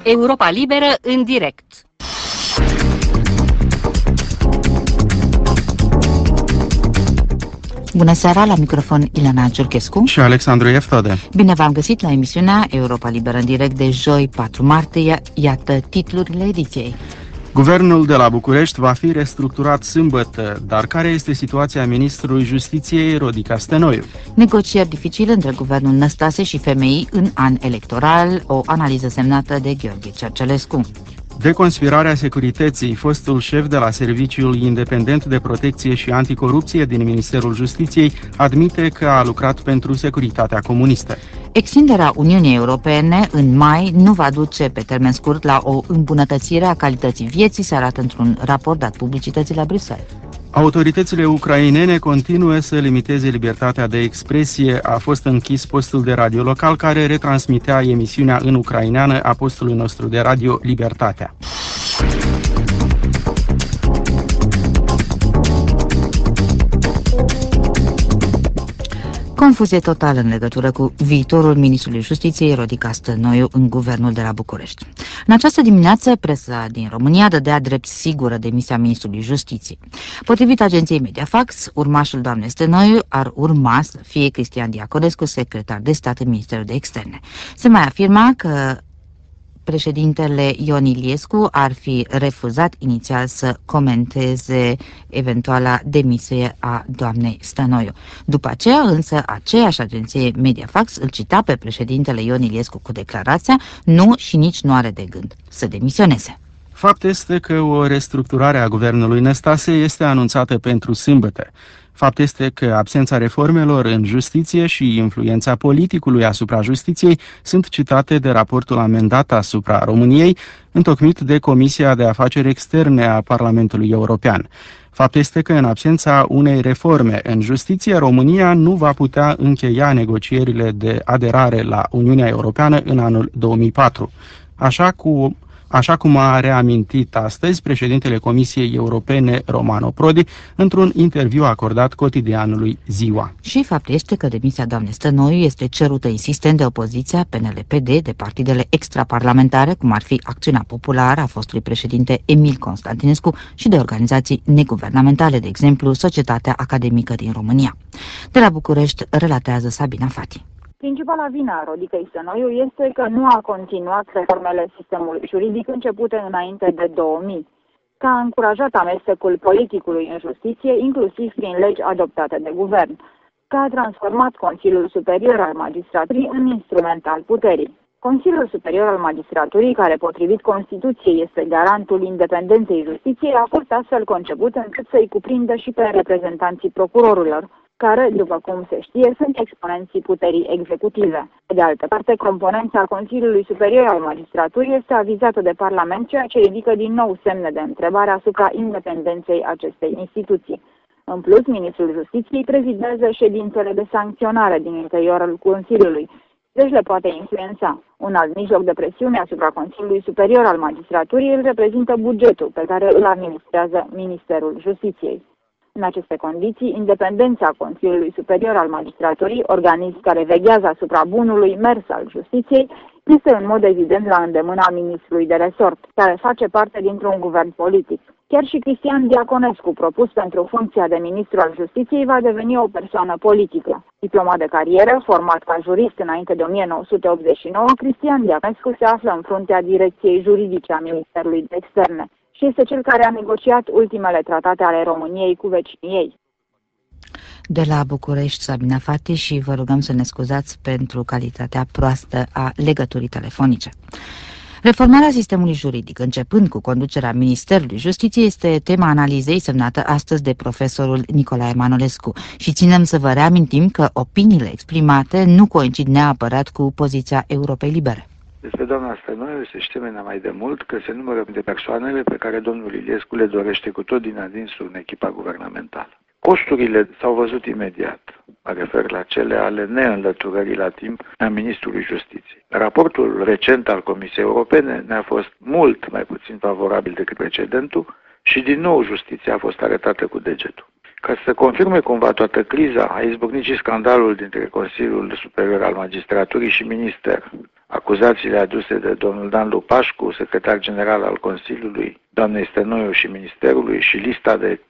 Europa Liberă în direct. Bună seara, la microfon Ileana Ciurchescu și Alexandru Eftode. Bine v-am găsit la emisiunea Europa Liberă în direct de joi 4 martie. Iată titlurile ediției. Guvernul de la București va fi restructurat sâmbătă, dar care este situația ministrului Justiției Rodica Stănoiu? Negocieri dificile între guvernul Năstase și FMI în an electoral, o analiză semnată de Gheorghe Cercelescu. Deconspirarea securității. Fostul șef de la Serviciul Independent de Protecție și Anticorupție din Ministerul Justiției admite că a lucrat pentru securitatea comunistă. Extinderea Uniunii Europene în mai nu va duce pe termen scurt la o îmbunătățire a calității vieții, se arată într-un raport dat publicității la Bruxelles. Autoritățile ucrainene continuă să limiteze libertatea de expresie. A fost închis postul de radio local care retransmitea emisiunea în ucraineană a postului nostru de radio Libertatea. Confuzie totală în legătură cu viitorul ministrului Justiției Rodica Stănoiu în guvernul de la București. În această dimineață, presa din România dădea drept sigură demisia ministrului Justiției. Potrivit agenției Mediafax, urmașul doamnei Stănoiu ar urma să fie Cristian Diaconescu, secretar de stat în Ministerul de Externe. Se mai afirma că președintele Ion Iliescu ar fi refuzat inițial să comenteze eventuala demisie a doamnei Stănoiu. După aceea, însă, aceeași agenție Mediafax îl cita pe președintele Ion Iliescu cu declarația: nu și nici nu are de gând să demisioneze. Fapt este că o restructurare a guvernului Năstase este anunțată pentru sâmbătă. Fapt este că absența reformelor în justiție și influența politicului asupra justiției sunt citate de raportul amendat asupra României, întocmit de Comisia de Afaceri Externe a Parlamentului European. Fapt este că în absența unei reforme în justiție, România nu va putea încheia negocierile de aderare la Uniunea Europeană în anul 2004. Așa cum a reamintit astăzi președintele Comisiei Europene Romano Prodi într-un interviu acordat cotidianului Ziua. Și fapt este că demisia doamnei Stănoiu este cerută insistent de opoziția PNL-PD, de partidele extraparlamentare, cum ar fi Acțiunea Populară a fostului președinte Emil Constantinescu și de organizații neguvernamentale, de exemplu Societatea Academică din România. De la București relatează Sabina Fati. Principala vină a Rodicăi Stănoiu este că nu a continuat reformele sistemului juridic începute înainte de 2000, că a încurajat amestecul politicului în justiție, inclusiv prin legi adoptate de guvern, că a transformat Consiliul Superior al Magistraturii în instrument al puterii. Consiliul Superior al Magistraturii, care potrivit Constituției este garantul independenței justiției, a fost astfel conceput încât să-i cuprindă și pe reprezentanții procurorilor, care, după cum se știe, sunt exponenții puterii executive. Pe de altă parte, componența Consiliului Superior al Magistraturii este avizată de Parlament, ceea ce ridică din nou semne de întrebare asupra independenței acestei instituții. În plus, ministrul Justiției prezidează ședințele de sancționare din interiorul Consiliului, deci le poate influența. Un alt mijloc de presiune asupra Consiliului Superior al Magistraturii îl reprezintă bugetul pe care îl administrează Ministerul Justiției. În aceste condiții, independența Consiliului Superior al Magistraturii, organism care veghează asupra bunului mers al justiției, este în mod evident la îndemâna ministrului de resort, care face parte dintr-un guvern politic. Chiar și Cristian Diaconescu, propus pentru funcția de ministru al justiției, va deveni o persoană politică. Diplomat de carieră, format ca jurist înainte de 1989, Cristian Diaconescu se află în fruntea direcției juridice a Ministerului de Externe și este cel care a negociat ultimele tratate ale României cu vecinii ei. De la București, Sabina Fati, și vă rugăm să ne scuzați pentru calitatea proastă a legăturii telefonice. Reformarea sistemului juridic, începând cu conducerea Ministerului Justiției, este tema analizei semnată astăzi de profesorul Nicolae Manolescu și ținem să vă reamintim că opiniile exprimate nu coincid neapărat cu poziția Europei Libere. Despre doamna Stănoiu se știe mai de mult că se numără de persoanele pe care domnul Iliescu le dorește cu tot din adinsul în echipa guvernamentală. Costurile s-au văzut imediat, mă refer la cele ale neînlăturării la timp a Ministrului Justiției. Raportul recent al Comisiei Europene ne-a fost mult mai puțin favorabil decât precedentul și din nou justiția a fost arătată cu degetul. Ca să confirme cumva toată criza, a izbucnit și scandalul dintre Consiliul Superior al Magistraturii și Minister. acuzațiile aduse de domnul Dan Lupașcu, secretar general al Consiliului, doamnei Stănoiu și Ministerului, și lista de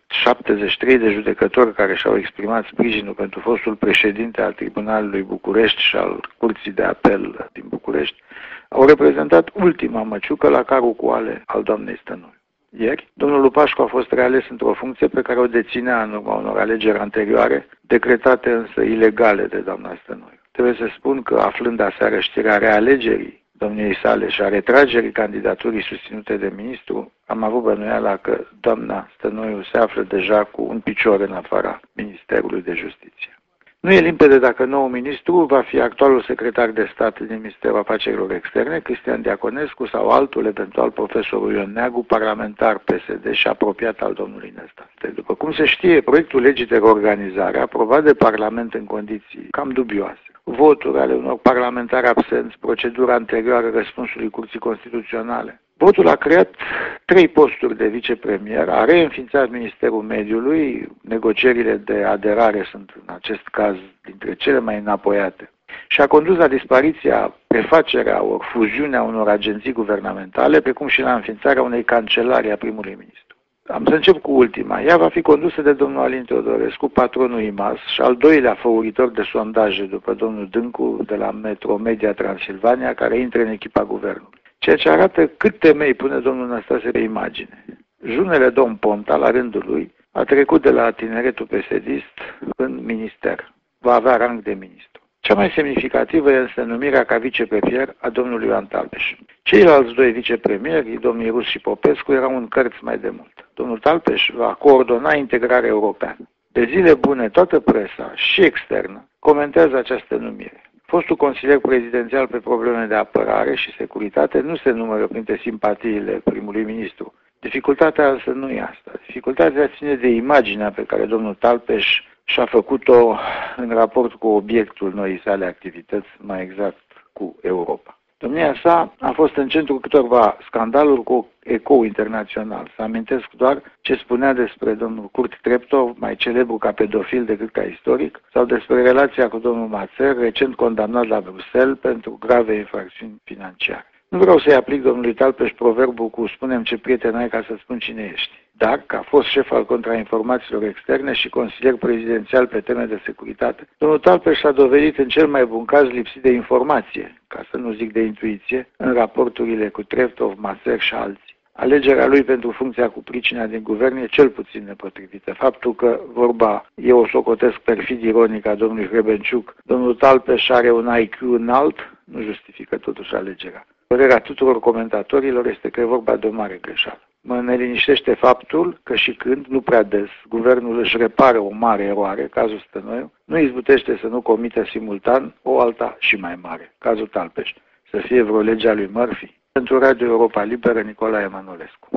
73 de judecători care și-au exprimat sprijinul pentru fostul președinte al Tribunalului București și al Curții de Apel din București, au reprezentat ultima măciucă la carul cu ale al doamnei Stănoiu. Ieri, domnul Lupașcu a fost reales într-o funcție pe care o deținea în urma unor alegeri anterioare, decretate însă ilegale de doamna Stănoiu. Trebuie să spun că, aflând aseară știrea realegerii domniei sale și a retragerii candidaturii susținute de ministru, am avut bănuiala că doamna Stănoiu se află deja cu un picior în afara Ministerului de Justiție. Nu e limpede dacă noul ministru va fi actualul secretar de stat din Ministerul Afacerilor Externe, Cristian Diaconescu, sau altul, eventual profesorul Ion Neagu, parlamentar PSD și apropiat al domnului Năstase. După cum se știe, proiectul legii de reorganizare, aprobat de Parlament în condiții cam dubioase, voturi ale unor parlamentari absenți, procedura anterioară răspunsului Curții Constituționale. Votul a creat 3 posturi de vicepremier, a reînființat Ministerul Mediului, negocierile de aderare sunt în acest caz dintre cele mai înapoiate, și a condus la dispariția, prefacerea ori fuziunea unor agenții guvernamentale, precum și la înființarea unei cancelarii a primului ministru. Am să încep cu ultima. Ea va fi condusă de domnul Alin Teodorescu, patronul IMAS și al doilea făuritor de sondaje după domnul Dâncu de la Metromedia Transilvania, care intră în echipa guvernului. Ceea ce arată cât temei pune domnul Năstase pe imagine. Junele domn Ponta, la rândul lui, a trecut de la tineretul PSD-ist în minister. Va avea rang de ministru. Cea mai semnificativă e însă numirea ca vicepremier a domnului Ioan Talpeș. Ceilalți 2 vicepremieri, domnii Rus și Popescu, erau în cărți mai de mult. Domnul Talpeș va coordona integrarea europeană. De zile bune, toată presa și externă comentează această numire. Fostul consilier prezidențial pe probleme de apărare și securitate nu se numără printre simpatiile primului ministru. Dificultatea însă nu e asta. Dificultatea ține de imaginea pe care domnul Talpeș și-a făcut-o în raport cu obiectul noii sale activități, mai exact cu Europa. Domnia sa a fost în centrul câtorva scandaluri cu ecou internațional. Să amintesc doar ce spunea despre domnul Kurt Treptov, mai celebru ca pedofil decât ca istoric, sau despre relația cu domnul Mațer, recent condamnat la Bruxelles pentru grave infracțiuni financiare. Nu vreau să-i aplic domnului Talpeș proverbul cu "spunem ce prieten ai ca să spun cine ești", dar, ca fost șef al contrainformațiilor externe și consilier prezidențial pe teme de securitate, domnul Talpeș s-a dovedit în cel mai bun caz lipsit de informație, ca să nu zic de intuiție, în raporturile cu Treptov, Mațer și alții. Alegerea lui pentru funcția cu pricina din guvern e cel puțin nepotrivită. Faptul că vorba, eu o socotesc perfid ironic, a domnului Hrebenciuc, domnul Talpeș are un IQ înalt, nu justifică totuși alegerea. Părerea tuturor comentatorilor este că e vorba de o mare greșeală. Mă neliniștește faptul că și când, nu prea des, guvernul își repară o mare eroare, cazul Stănoiu, nu izbutește să nu comită simultan o alta și mai mare, cazul Talpeș. Să fie vreo legea lui Murphy. Pentru Radio Europa Liberă, Nicolae Emanuelescu.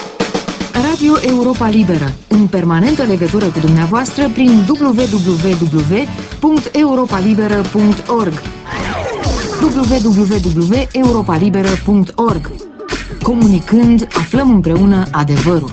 Radio Europa Liberă, în permanentă legătură cu dumneavoastră prin www.europalibera.org www.europalibera.org. Comunicând, aflăm împreună adevărul.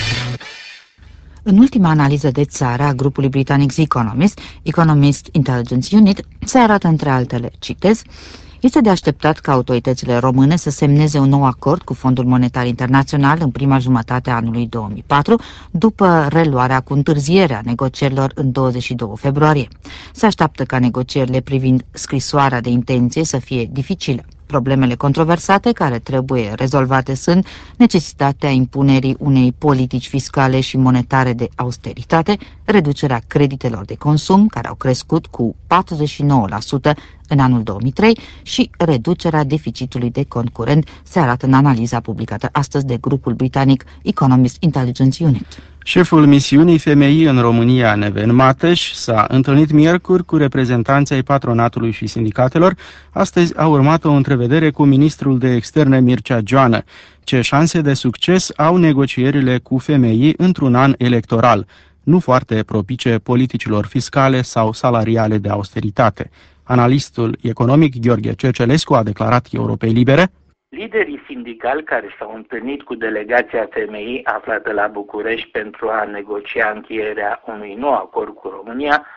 În ultima analiză de țară a grupului britanic The Economist Intelligence Unit, se arată între altele, citez: este de așteptat ca autoritățile române să semneze un nou acord cu Fondul Monetar Internațional în prima jumătate a anului 2004, după reluarea cu întârziere a negocierilor în 22 februarie. Se așteaptă ca negocierile privind scrisoarea de intenție să fie dificile. Problemele controversate care trebuie rezolvate sunt necesitatea impunerii unei politici fiscale și monetare de austeritate, reducerea creditelor de consum, care au crescut cu 49% în anul 2003, și reducerea deficitului de cont curent, se arată în analiza publicată astăzi de grupul britanic Economist Intelligence Unit. Șeful misiunii FMI în România, Neven Mateș, s-a întâlnit miercuri cu reprezentanții ai patronatului și sindicatelor. Astăzi a urmat o întrevedere cu ministrul de externe Mircea Joană. Ce șanse de succes au negocierile cu FMI într-un an electoral, nu foarte propice politicilor fiscale sau salariale de austeritate? Analistul economic Gheorghe Cercelescu a declarat Europei Libere: liderii sindicali care s-au întâlnit cu delegația FMI aflată la București pentru a negocia încheierea unui nou acord cu România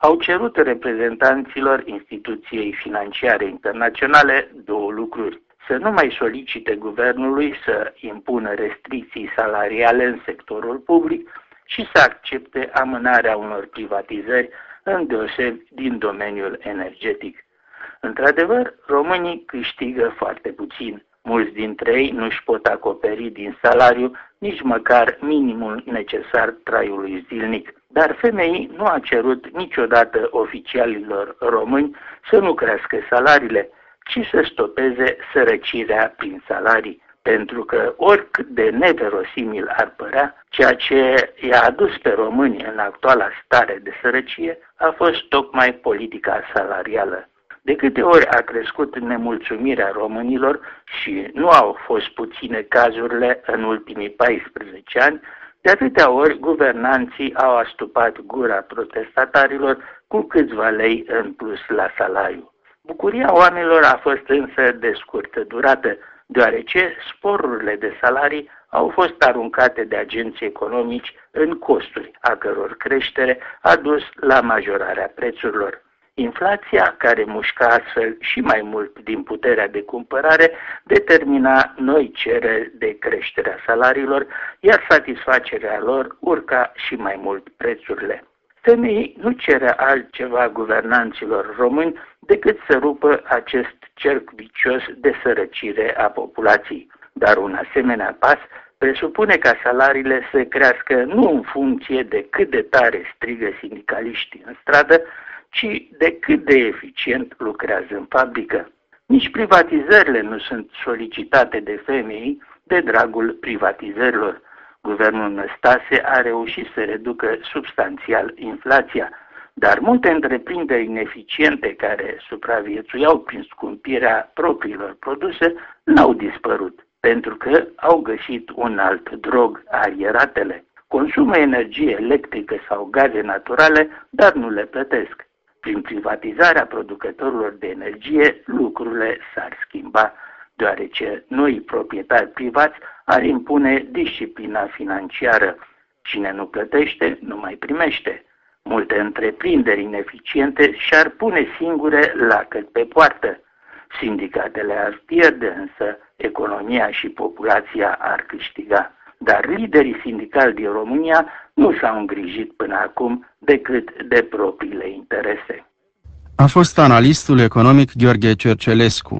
au cerut reprezentanților instituției financiare internaționale două lucruri: să nu mai solicite guvernului să impună restricții salariale în sectorul public și să accepte amânarea unor privatizări, îndeosebi din domeniul energetic. Într-adevăr, românii câștigă foarte puțin. Mulți dintre ei nu își pot acoperi din salariu nici măcar minimul necesar traiului zilnic. Dar FMI nu a cerut niciodată oficialilor români să nu crească salariile, ci să stopeze sărăcirea prin salarii. Pentru că oricât de neverosimil ar părea, ceea ce i-a adus pe români în actuala stare de sărăcie a fost tocmai politica salarială. De câte ori a crescut nemulțumirea românilor și nu au fost puține cazurile în ultimii 14 ani, de atâtea ori guvernanții au astupat gura protestatarilor cu câțiva lei în plus la salariu. Bucuria oamenilor a fost însă de scurtă durată, deoarece sporurile de salarii au fost aruncate de agenții economici în costuri, a căror creștere a dus la majorarea prețurilor. Inflația, care mușca astfel și mai mult din puterea de cumpărare, determina noi cereri de creșterea salariilor, iar satisfacerea lor urca și mai mult prețurile. FMI nu cere altceva guvernanților români decât să rupă acest cerc vicios de sărăcire a populației. Dar un asemenea pas presupune ca salariile să crească nu în funcție de cât de tare strigă sindicaliștii în stradă, ci de cât de eficient lucrează în fabrică. Nici privatizările nu sunt solicitate de FMI de dragul privatizărilor. Guvernul Năstase a reușit să reducă substanțial inflația, dar multe întreprinderi ineficiente care supraviețuiau prin scumpirea propriilor produse n-au dispărut, pentru că au găsit un alt drog, arieratele. Consumă energie electrică sau gaze naturale, dar nu le plătesc. Prin privatizarea producătorilor de energie, lucrurile s-ar schimba, deoarece noi proprietari privați ar impune disciplina financiară. Cine nu plătește, nu mai primește. Multe întreprinderi ineficiente și-ar pune singure lacăt pe poartă. Sindicatele ar pierde, însă economia și populația ar câștiga. Dar liderii sindicali din România nu s-au îngrijit până acum decât de propriile interese. A fost analistul economic Gheorghe Cercelescu.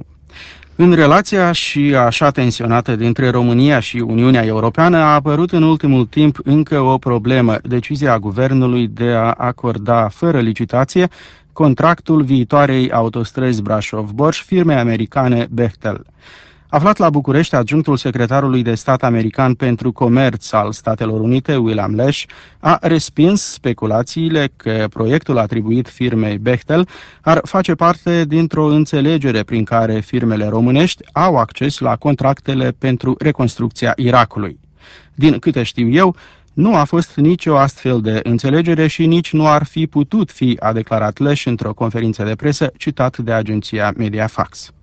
În relația și așa tensionată dintre România și Uniunea Europeană a apărut în ultimul timp încă o problemă: decizia guvernului de a acorda fără licitație contractul viitoarei autostrăzi Brașov-Borș firmei americane Bechtel. Aflat la București, adjunctul secretarului de stat american pentru comerț al Statelor Unite, William Lash, a respins speculațiile că proiectul atribuit firmei Bechtel ar face parte dintr-o înțelegere prin care firmele românești au acces la contractele pentru reconstrucția Irakului. Din câte știu eu, nu a fost nicio astfel de înțelegere și nici nu ar fi putut fi, a declarat Lash într-o conferință de presă citat de agenția Mediafax.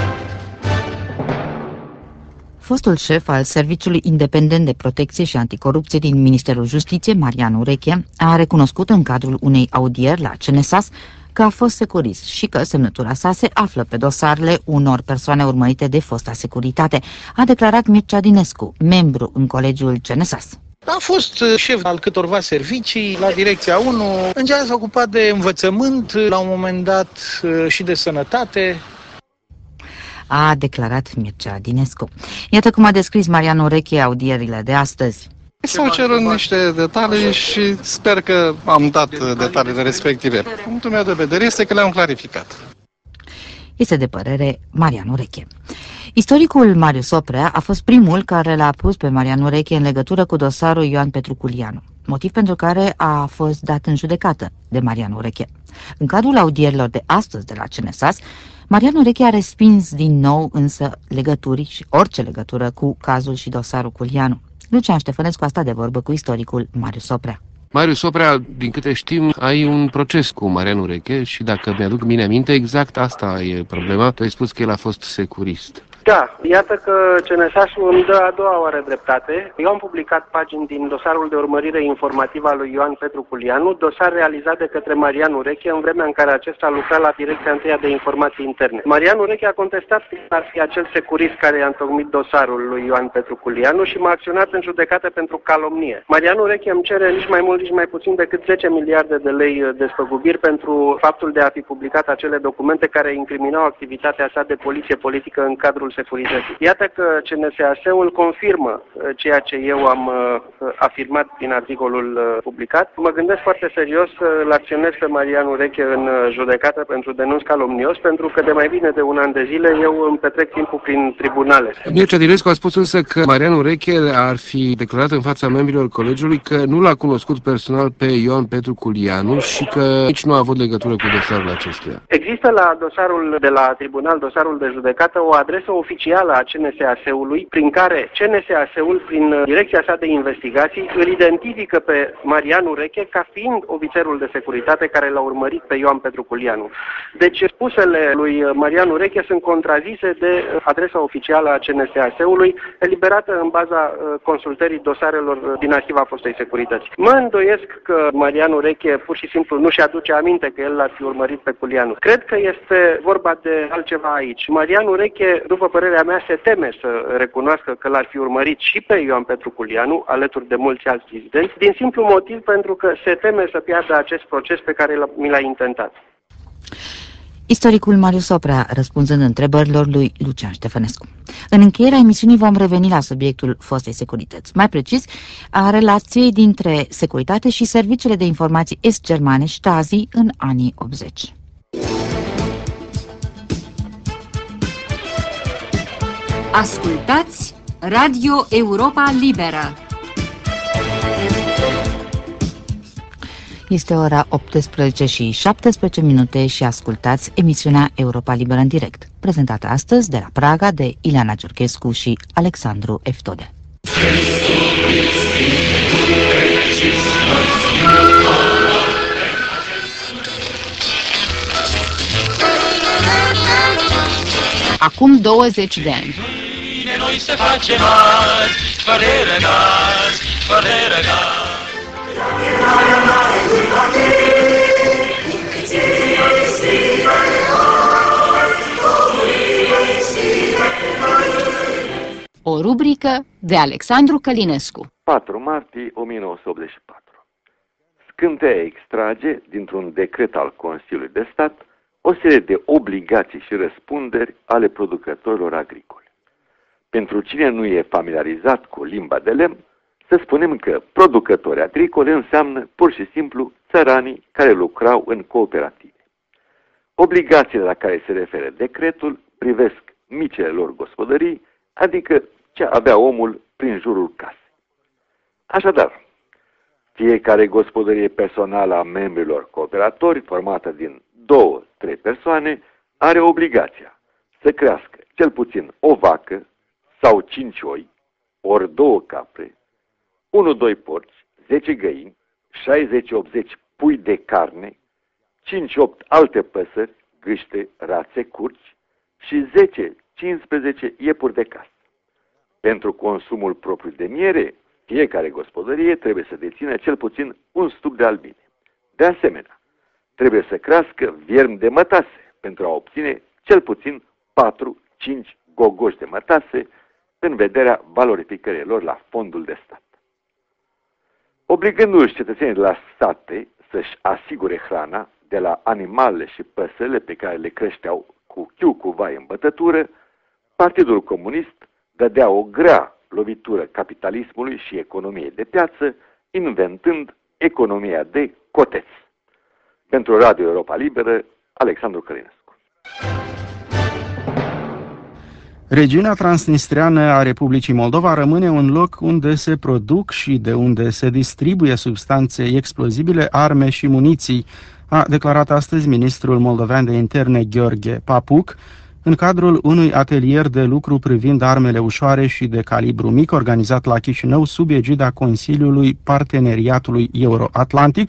Fostul șef al Serviciului Independent de Protecție și Anticorupție din Ministerul Justiției, Marian Ureche, a recunoscut în cadrul unei audieri la CNSAS că a fost securist și că semnătura sa se află pe dosarele unor persoane urmărite de fosta securitate, a declarat Mircea Dinescu, membru în colegiul CNSAS. A fost șef al câtorva servicii la Direcția 1, în general s-a ocupat de învățământ, la un moment dat și de sănătate. A declarat Mircea Dinescu. Iată cum a descris Marian Ureche audierile de astăzi. S-au cerut niște detalii și sper că am dat detaliile respective. Punctul meu de vedere este că le-am clarificat. Este de părere Marian Ureche. Istoricul Marius Oprea a fost primul care l-a pus pe Marian Ureche în legătură cu dosarul Ioan Petruculianu, motiv pentru care a fost dat în judecată de Marian Ureche. În cadrul audierilor de astăzi de la CNSAS, Marian Ureche a respins din nou însă legături și orice legătură cu cazul și dosarul Culianu. Lucian Ștefănescu a stat de vorbă cu istoricul Marius Oprea. Marius Oprea, din câte știm, ai un proces cu Marian Ureche și dacă mi-aduc bine aminte, exact asta e problema. Tu ai spus că el a fost securist. Da, iată că CNSAS-ul îmi dă a doua oară dreptate. Eu am publicat pagini din dosarul de urmărire informativă al lui Ioan Petru Culianu, dosar realizat de către Marian Ureche în vremea în care acesta lucra la Direcția Întâia de Informații Interne. Marian Ureche a contestat că ar fi acel securist care i-a întocmit dosarul lui Ioan Petru Culianu și m-a acționat în judecată pentru calomnie. Marian Ureche îmi cere nici mai mult, nici mai puțin decât 10 miliarde de lei despăgubiri pentru faptul de a fi publicat acele documente care incriminau activitatea sa de poliție politică în cadrul securității. Iată că CNSAS-ul confirmă ceea ce eu am afirmat din articolul publicat. Mă gândesc foarte serios să-l acționez pe Marian Ureche în judecată pentru denunț calomnios, pentru că de mai bine de un an de zile eu îmi petrec timpul prin tribunale. Mircea Dilescu a spus însă că Marian Ureche ar fi declarat în fața membrilor colegiului că nu l-a cunoscut personal pe Ioan Petru Culianu și că nici nu a avut legătură cu dosarul acestuia. Există la dosarul de la tribunal, dosarul de judecată, o adresă oficială a CNSAS-ului prin care CNSAS-ul, prin direcția sa de investigații, îl identifică pe Marian Ureche ca fiind ofițerul de securitate care l-a urmărit pe Ioan Petru Culianu. Deci spusele lui Marian Ureche sunt contrazise de adresa oficială a CNSAS-ului, eliberată în baza consultării dosarelor din arhiva fostei securități. Mă îndoiesc că Marian Ureche pur și simplu nu-și aduce aminte că el l-ar fi urmărit pe Culianu. Cred că este vorba de altceva aici. Marian Ureche, după părerea mea, se teme să recunoască că l-ar fi urmărit și pe Ioan Petru Culianu, alături de mulți alți dizidenți, din simplu motiv pentru că se teme să piardă acest proces pe care mi l-a intentat. Istoricul Marius Oprea, răspunzând întrebărilor lui Lucian Ștefănescu. În încheierea emisiunii vom reveni la subiectul fostei securități, mai precis a relației dintre securitate și serviciile de informații est-germane Stasi în anii 80. Ascultați Radio Europa Liberă. Este ora 18:17 și ascultați emisiunea Europa Liberă în direct, prezentată astăzi de la Praga de Ileana Giurchescu și Alexandru Eftode. Acum 20 de ani. Noi se face mari, fără răgaz, fără răgaz. O rubrică de Alexandru Călinescu. 4 martie 1984. Scânteia extrage, dintr-un decret al Consiliului de Stat, o serie de obligații și răspunderi ale producătorilor agricoli. Pentru cine nu e familiarizat cu limba de lemn, să spunem că producători agricoli înseamnă pur și simplu țăranii care lucrau în cooperative. Obligațiile la care se referă decretul privesc micile lor gospodării, adică ce avea omul prin jurul casei. Așadar, fiecare gospodărie personală a membrilor cooperatori, formată din 2-3 persoane, are obligația să crească cel puțin o vacă sau 5 oi, ori 2 capre, 1-2 porci, 10 găini, 60-80 pui de carne, 5-8 alte păsări, gâște, rațe, curci și 10-15 iepuri de casă. Pentru consumul propriu de miere, fiecare gospodărie trebuie să dețină cel puțin un stup de albine. De asemenea, trebuie să crească viermi de mătase pentru a obține cel puțin 4-5 gogoși de mătase în vederea valorificării lor la fondul de stat. Obligându-și cetățenii de la sate să-și asigure hrana de la animalele și păsările pe care le creșteau cu chiu cu vai în bătătură, Partidul Comunist dădea o grea lovitură capitalismului și economiei de piață, inventând economia de coteț. Pentru Radio Europa Liberă, Alexandru Călinescu. Regiunea transnistreană a Republicii Moldova rămâne un loc unde se produc și de unde se distribuie substanțe explozibile, arme și muniții, a declarat astăzi ministrul moldovean de interne Gheorghe Papuc, în cadrul unui atelier de lucru privind armele ușoare și de calibru mic, organizat la Chișinău sub egida Consiliului Parteneriatului Euro-Atlantic,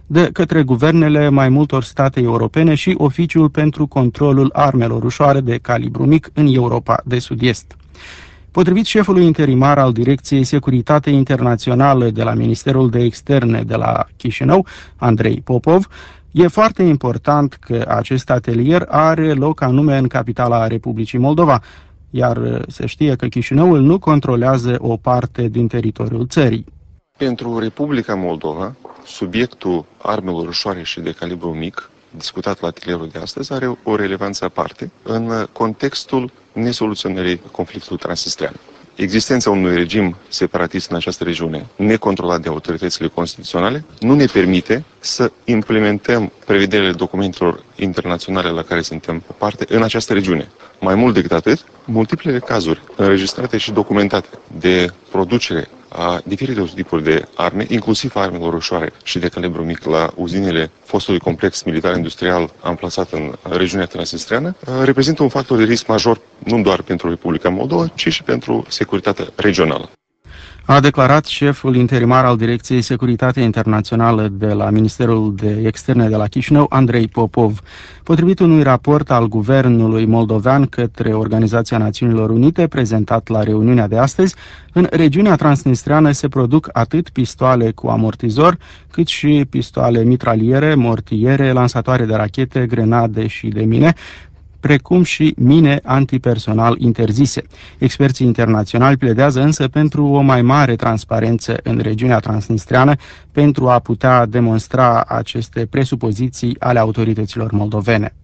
de către guvernele mai multor state europene și Oficiul pentru Controlul Armelor Ușoare de calibru mic în Europa de Sud-Est. Potrivit șefului interimar al Direcției Securitate Internațională de la Ministerul de Externe de la Chișinău, Andrei Popov, e foarte important că acest atelier are loc anume în capitala Republicii Moldova, iar se știe că Chișinăul nu controlează o parte din teritoriul țării. Pentru Republica Moldova, subiectul armelor ușoare și de calibru mic, discutat la atelierul de astăzi, are o relevanță aparte în contextul nesoluționării conflictului transnistrean. Existența unui regim separatist în această regiune, necontrolat de autoritățile constituționale, nu ne permite să implementăm prevederile documentelor internaționale la care suntem parte în această regiune. Mai mult decât atât, multiplele cazuri înregistrate și documentate de producere a diferitelor tipuri de arme, inclusiv armelor ușoare și de calibru mic la uzinele fostului complex militar-industrial amplasat în regiunea transnistreană, reprezintă un factor de risc major nu doar pentru Republica Moldova, ci și pentru securitatea regională. A declarat șeful interimar al Direcției Securitate Internațională de la Ministerul de Externe de la Chișinău, Andrei Popov. Potrivit unui raport al guvernului moldovean către Organizația Națiunilor Unite, prezentat la reuniunea de astăzi, în regiunea transnistreană se produc atât pistoale cu amortizor, cât și pistoale mitraliere, mortiere, lansatoare de rachete, grenade și de mine, precum și mine antipersonal interzise. Experții internaționali pledează însă pentru o mai mare transparență în regiunea transnistreană pentru a putea demonstra aceste presupoziții ale autorităților moldovene.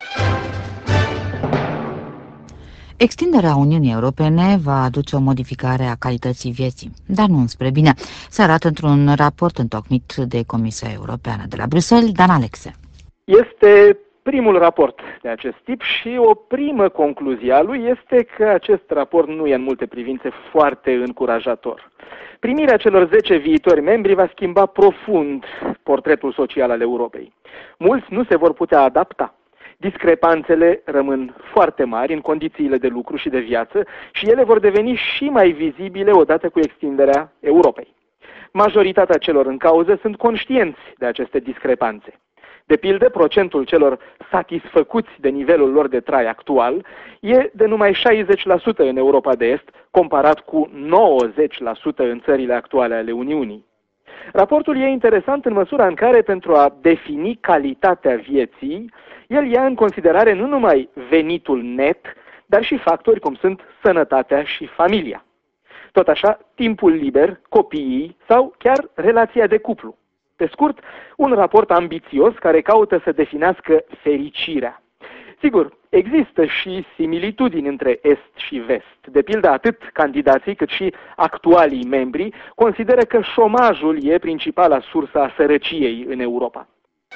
Extinderea Uniunii Europene va aduce o modificare a calității vieții, dar nu înspre bine. Se arată într-un raport întocmit de Comisia Europeană de la Bruxelles. Dan Alexe. Este primul raport de acest tip și o primă concluzie a lui este că acest raport nu e în multe privințe foarte încurajator. Primirea celor 10 viitori membri va schimba profund portretul social al Europei. Mulți nu se vor putea adapta. Discrepanțele rămân foarte mari în condițiile de lucru și de viață și ele vor deveni și mai vizibile odată cu extinderea Europei. Majoritatea celor în cauză sunt conștienți de aceste discrepanțe. De pildă, procentul celor satisfăcuți de nivelul lor de trai actual e de numai 60% în Europa de Est, comparat cu 90% în țările actuale ale Uniunii. Raportul e interesant în măsura în care, pentru a defini calitatea vieții, el ia în considerare nu numai venitul net, dar și factori cum sunt sănătatea și familia. Tot așa, timpul liber, copiii sau chiar relația de cuplu. Pe scurt, un raport ambițios care caută să definească fericirea. Sigur, există și similitudini între Est și Vest. De pildă, atât candidații cât și actualii membri consideră că șomajul e principala sursă a sărăciei în Europa.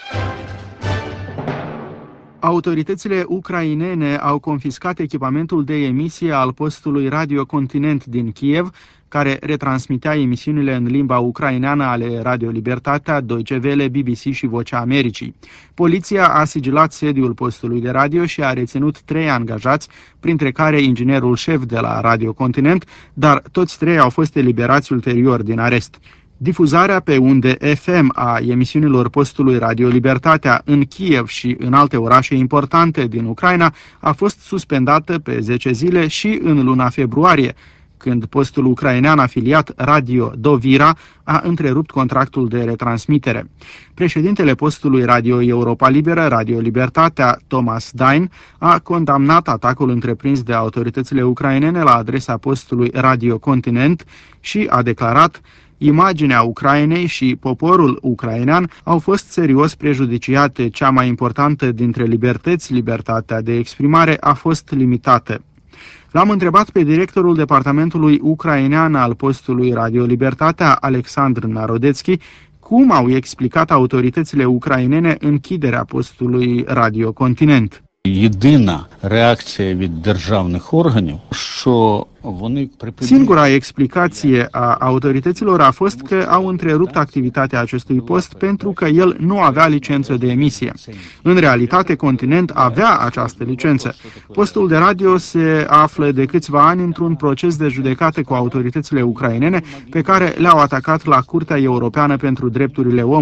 Autoritățile ucrainene au confiscat echipamentul de emisie al postului Radio Continent din Kiev, care retransmitea emisiunile în limba ucraineană ale Radio Libertatea, Deutsche Welle, BBC și Vocea Americii. Poliția a sigilat sediul postului de radio și a reținut 3 angajați, printre care inginerul șef de la Radio Continent, dar toți 3 au fost eliberați ulterior din arest. Difuzarea pe unde FM a emisiunilor postului Radio Libertatea în Kiev și în alte orașe importante din Ucraina a fost suspendată pe 10 zile și în luna februarie, când postul ucrainean afiliat Radio Dovira a întrerupt contractul de retransmitere. Președintele postului Radio Europa Liberă, Radio Libertatea, Thomas Dain, a condamnat atacul întreprins de autoritățile ucrainene la adresa postului Radio Continent și a declarat: imaginea Ucrainei și poporul ucrainean au fost serios prejudiciate. Cea mai importantă dintre libertăți, libertatea de exprimare, a fost limitată. L-am întrebat pe directorul departamentului ucrainean al postului Radio Libertatea, Alexandru Narodetski, cum au explicat autoritățile ucrainene închiderea postului Radio Continent. Єдина реакція від державних органів, що вони припинили. Singura explicație a autorităților a fost că au întrerupt activitatea acestui post pentru că el nu avea licență de emisie. În realitate, Continent avea această licență. Postul de radio se află de câțiva ani într-un proces de judecată cu autoritățile ucrainene pe care le-au atacat la Curtea Europeană pentru Drepturile Omului.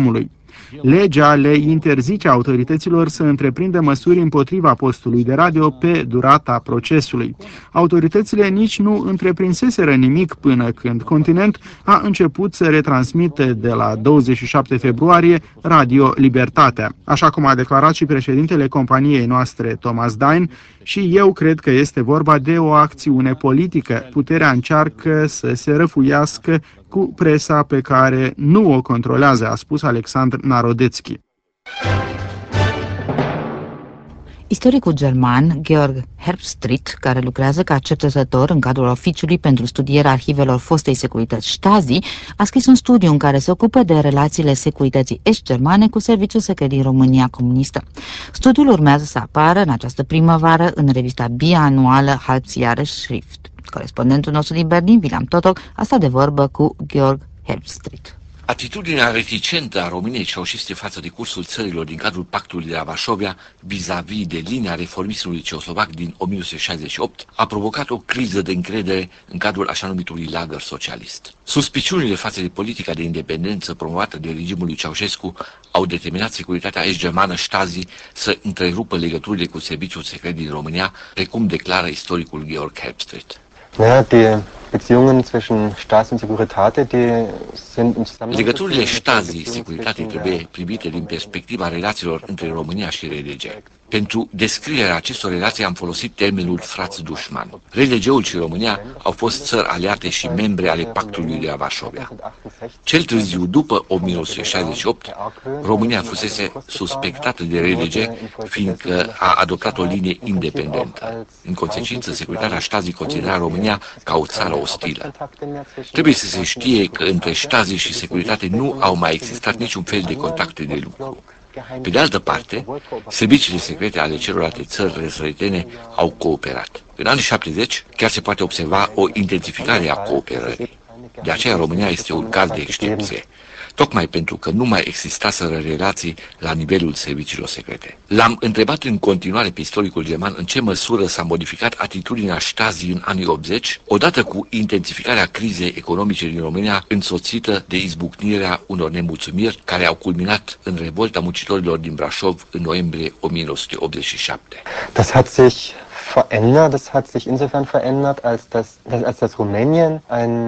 Legea le interzice autorităților să întreprindă măsuri împotriva postului de radio pe durata procesului. Autoritățile nici nu întreprinseseră nimic până când Continent a început să retransmită de la 27 februarie Radio Libertatea. Așa cum a declarat și președintele companiei noastre, Thomas Dine, și eu cred că este vorba de o acțiune politică. Puterea încearcă să se răfuiască cu presa pe care nu o controlează, a spus Alexandr Narodetski. Istoricul german Georg Herbstreit, care lucrează ca cercetător în cadrul Oficiului pentru studierea arhivelor fostei securități Stasi, a scris un studiu în care se ocupă de relațiile securității est-germane cu serviciul secret din România comunistă. Studiul urmează să apară în această primăvară în revista bianuală Halbjahresschrift. Corespondentul nostru din Berlin, William Totok, a stat de vorbă cu Georg Herbstreit. Atitudinea reticentă a României ceaușiste față de cursul țărilor din cadrul Pactului de la Varsovia, vis-a-vis de linia reformismului ceoslovac din 1968, a provocat o criză de încredere în cadrul așa numitului lagăr socialist. Suspiciunile față de politica de independență promovată de regimul lui Ceaușescu au determinat securitatea est-germană Stasi să întrerupă legăturile cu serviciul secret din România, precum declară istoricul Georg Herbstreit. Beziehungen zwischen Stasi und Securitate, die sind im Zusammenhang. Legăturile Stasi-securitate trebuie privite din perspectiva relațiilor între România și RDG. Pentru descrierea acestor relații am folosit termenul frați dușman. RDG-ul și România au fost țări aliate și membre ale Pactului de la Varsovia. Cel târziu, după 1968, România fusese suspectată de RDG, fiindcă a adoptat o linie independentă. În consecință, securitatea Stasi considera România ca o țară ostilă. Trebuie să se știe că între Stasi și securitate nu au mai existat niciun fel de contacte de lucru. Pe de altă parte, serviciile secrete ale celorlalte țări răsăritene au cooperat. În anii 70 chiar se poate observa o intensificare a cooperării. De aceea România este un caz de excepție, tocmai pentru că nu mai existaseră relații la nivelul serviciilor secrete. L-am întrebat în continuare pe istoricul german în ce măsură s-a modificat atitudinea Stasi în anii 80, odată cu intensificarea crizei economice din România, însoțită de izbucnirea unor nemulțumiri care au culminat în revolta muncitorilor din Brașov în noiembrie 1987. Das hat sich insofern verändert, als das Rumänien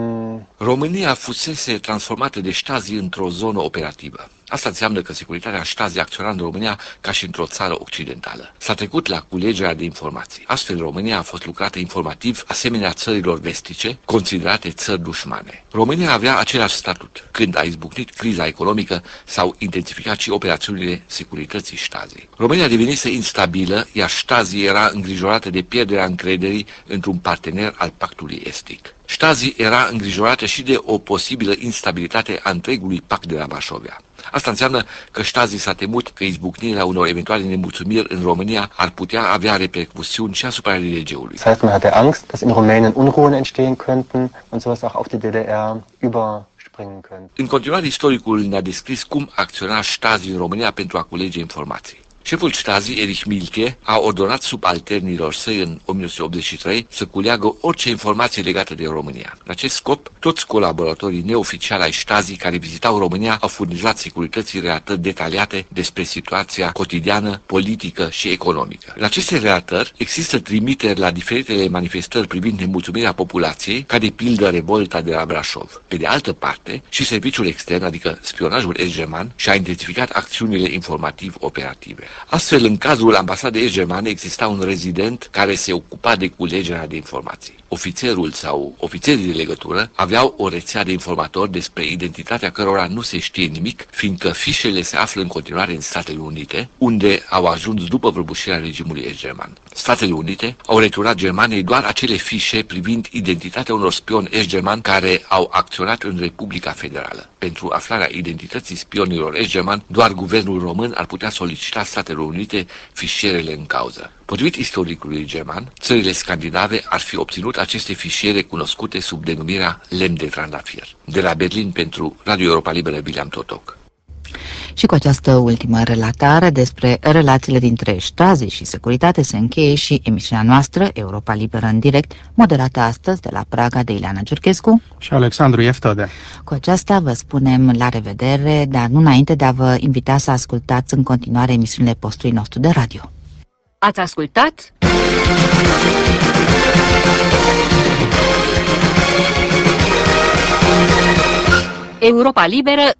România fusese transformată de Stasi într-o zonă operativă. Asta înseamnă că securitatea Stasi acționa în România ca și într-o țară occidentală. S-a trecut la culegerea de informații. Astfel, România a fost lucrată informativ, asemenea țărilor vestice, considerate țări dușmane. România avea același statut. Când a izbucnit criza economică, s-au intensificat și operațiunile securității Stasi. România devenise instabilă, iar Stasi era îngrijorată de pierderea încrederii într-un partener al pactului estic. Stasi era îngrijorată și de o posibilă instabilitate a întregului pact de la Varsovia. Asta înseamnă că Stasi s-a temut că izbucnirea unor eventuale nemulțumiri în România ar putea avea repercusiuni și asupra RDG-ului. Das heißt, man hatte Angst, dass in Rumänien Unruhen entstehen könnten und sowas auch auf die DDR überspringen könnte. În continuare, istoricul ne-a descris cum acționa Stasi în România pentru a culege informații. Șeful Stasi, Erich Mielke, a ordonat subalternilor săi în 1983 să culeagă orice informație legată de România. În acest scop, toți colaboratorii neoficiali ai Stasi care vizitau România au furnizat securității relatări detaliate despre situația cotidiană, politică și economică. În aceste relatări există trimiteri la diferitele manifestări privind nemulțumirea populației, ca de pildă revolta de la Brașov. Pe de altă parte, și serviciul extern, adică spionajul est-german, și-a intensificat acțiunile informativ-operative. Astfel, în cazul ambasadei est-germane exista un rezident care se ocupa de culegerea de informații. Ofițerul sau ofițerii de legătură aveau o rețea de informatori despre identitatea cărora nu se știe nimic, fiindcă fișele se află în continuare în Statele Unite, unde au ajuns după prăbușirea regimului est-german. Statele Unite au returat Germaniei doar acele fișe privind identitatea unor spioni est-germani care au acționat în Republica Federală. Pentru aflarea identității spionilor est-germani, doar guvernul român ar putea solicita Statelor Unite fișierele în cauză. Potrivit istoricului german, țările scandinave ar fi obținut aceste fișiere cunoscute sub denumirea lemn de trandafir. De la Berlin pentru Radio Europa Liberă, William Totok. Și cu această ultimă relatare despre relațiile dintre Stasi și securitate se încheie și emisiunea noastră, Europa Liberă în direct, moderată astăzi de la Praga de Ileana Giurchescu și Alexandru Eftode. Cu aceasta vă spunem la revedere, dar nu înainte de a vă invita să ascultați în continuare emisiunile postului nostru de radio. Ați ascultat? Europa Liberă